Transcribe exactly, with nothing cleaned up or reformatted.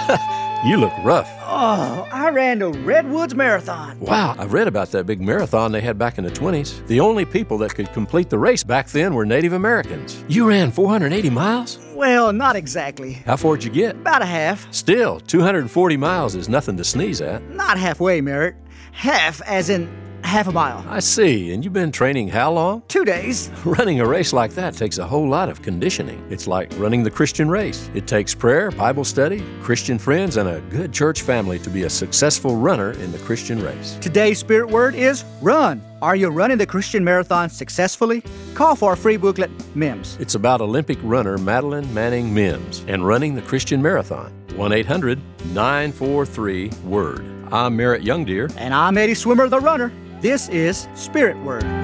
You look rough. Oh, I ran the Redwoods Marathon. Wow, I've read about that big marathon they had back in the twenties. The only people that could complete the race back then were Native Americans. You ran four hundred eighty miles? Well, not exactly. How far'd you get? About a half. Still, two hundred forty miles is nothing to sneeze at. Not halfway, Merritt. Half as in half a mile. I see. And you've been training how long? Two days. Running a race like that takes a whole lot of conditioning. It's like running the Christian race. It takes prayer, Bible study, Christian friends, and a good church family to be a successful runner in the Christian race. Today's spirit word is run. Are you running the Christian marathon successfully? Call for a free booklet, Mims. It's about Olympic runner Madeline Manning Mims and running the Christian marathon. one eight hundred nine four three WORD. I'm Merritt Youngdeer. And I'm Eddie Swimmer, the runner. This is Spirit Word.